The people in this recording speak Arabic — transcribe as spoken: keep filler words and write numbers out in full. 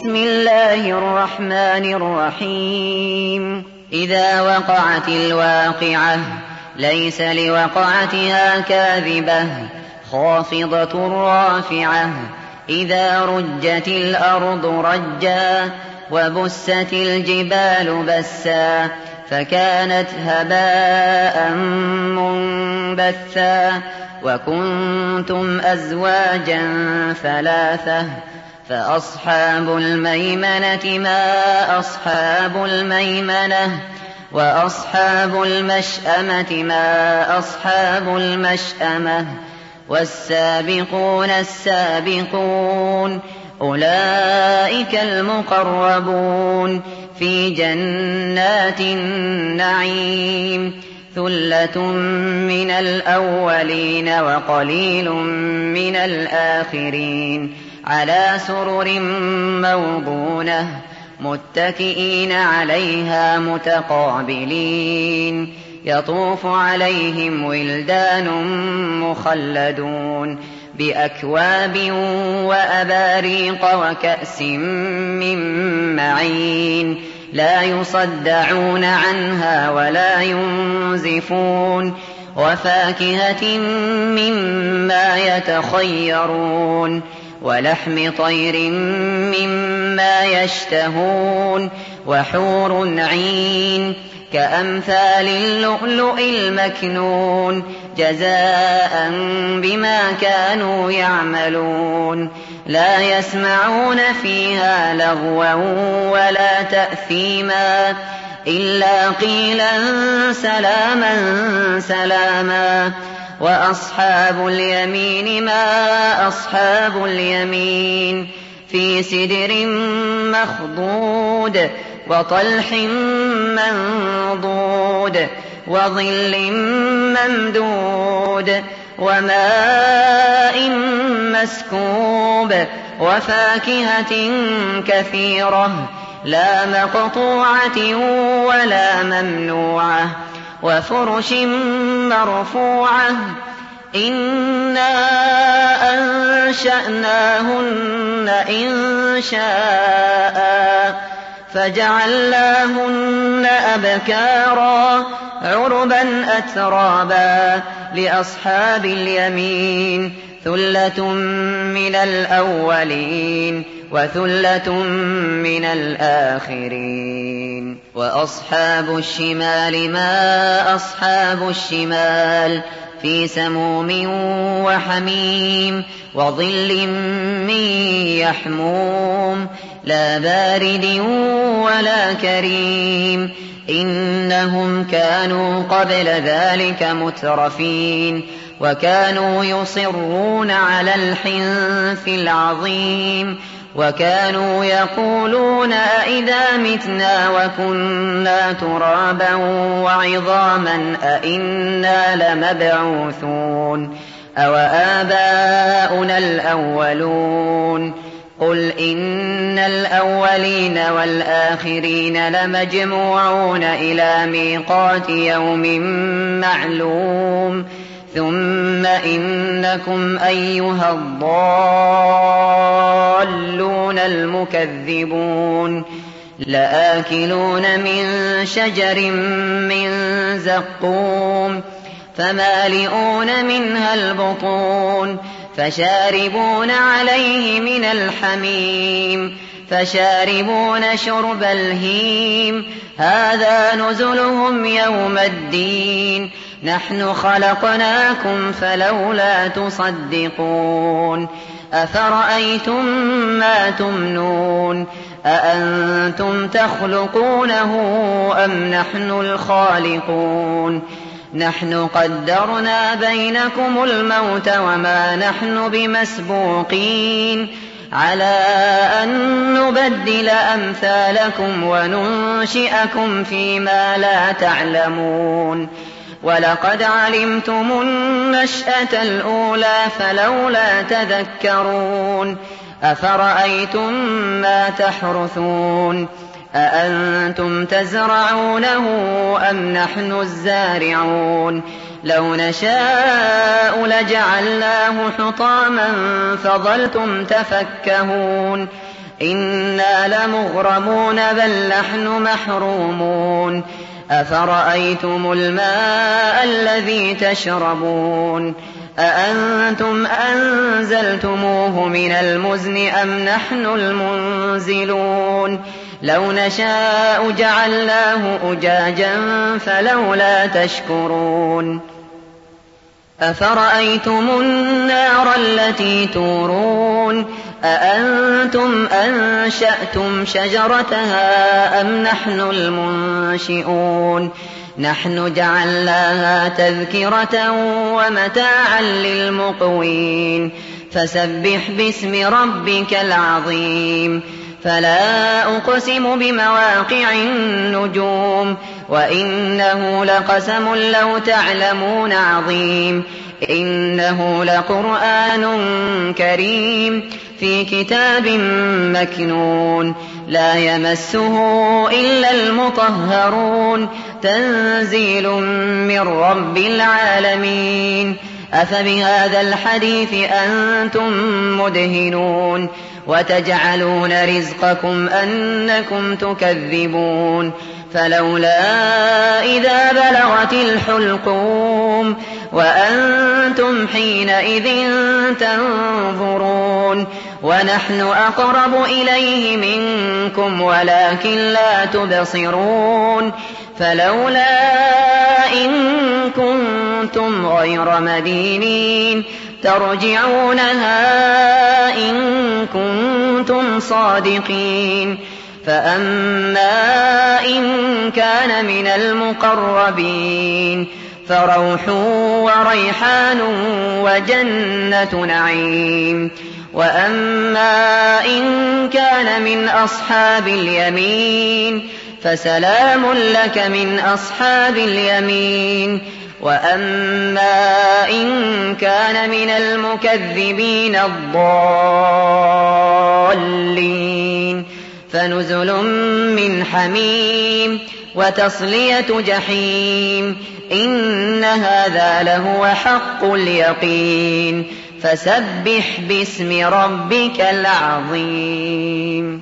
بسم الله الرحمن الرحيم إذا وقعت الواقعة ليس لوقعتها كاذبة خافضة رافعة إذا رجت الأرض رجا وبست الجبال بسا فكانت هباء منبثا وكنتم أزواجا ثلاثة فأصحاب الميمنة ما أصحاب الميمنة وأصحاب المشأمة ما أصحاب المشأمة والسابقون السابقون أولئك المقربون في جنات النعيم ثلة من الأولين وقليل من الآخرين على سرر موضونة متكئين عليها متقابلين يطوف عليهم ولدان مخلدون بأكواب وأباريق وكأس من معين لا يصدعون عنها ولا ينزفون وفاكهة مما يتخيرون ولحم طير مما يشتهون وحور عين كأمثال اللؤلؤ المكنون جزاء بما كانوا يعملون لا يسمعون فيها لغوا ولا تأثيما إلا قيلا سلاما سلاما وأصحاب اليمين ما أصحاب اليمين في سدر مخضود وطلح منضود وظل ممدود وماء مسكوب وفاكهة كثيرة لا مقطوعة ولا ممنوعة وفرش مرفوعة إنا أنشأناهن إن شاء فجعلناهن أبكارا عربا أترابا لأصحاب اليمين ثلة من الأولين وثلة من الآخرين وأصحاب الشمال ما أصحاب الشمال في سموم وحميم وظل من يحموم لا بارد ولا كريم إنهم كانوا قبل ذلك مترفين وكانوا يصرون على الحنث العظيم وكانوا يقولون أئذا متنا وكنا ترابا وعظاما أئنا لمبعوثون أو آباؤنا الأولون قل إن الأولين والآخرين لمجموعون إلى ميقات يوم معلوم ثم إنكم أيها الضالون المكذبون لآكلون من شجر من زقوم فمالئون منها البطون فشاربون عليه من الحميم فشاربون شرب الهيم هذا نزلهم يوم الدين نحن خلقناكم فلولا تصدقون أفرأيتم ما تمنون أأنتم تخلقونه أم نحن الخالقون نحن قدرنا بينكم الموت وما نحن بمسبوقين على أن نبدل أمثالكم وننشئكم فيما لا تعلمون ولقد علمتم النشأة الأولى فلولا تذكرون أفرأيتم ما تحرثون أأنتم تزرعونه أم نحن الزارعون لو نشاء لجعلناه حطاما فظلتم تفكهون إنا لمغرمون بل نحن محرومون أفرأيتم الماء الذي تشربون أأنتم أنزلتموه من المزن أم نحن المنزلون لو نشاء جعلناه أجاجا فلولا تشكرون أفرأيتم النار التي تورون أأنتم أنشأتم شجرتها أم نحن المنشئون نحن جعلناها تذكرة ومتاعا للمقوين فسبح باسم ربك العظيم فلا أقسم بمواقع النجوم وإنه لقسم لو تعلمون عظيم إنه لقرآن كريم في كتاب مكنون لا يمسه إلا المطهرون تنزيل من رب العالمين أفبهذا الحديث أنتم مدهنون وتجعلون رزقكم أنكم تكذبون فلولا إذا بلغت الحلقوم وأنتم حينئذ تنظرون ونحن أقرب إليه منكم ولكن لا تبصرون فلولا إن كنتم غير مدينين ترجعونها إن كنتم صادقين فأما إن كان من المقربين فروح وريحان وجنة نعيم وأما إن كان من أصحاب اليمين فسلام لك من أصحاب اليمين وأما إن كان من المكذبين الضالين فنزل من حميم وتصلية جحيم إن هذا لهو حق اليقين فسبح باسم ربك العظيم.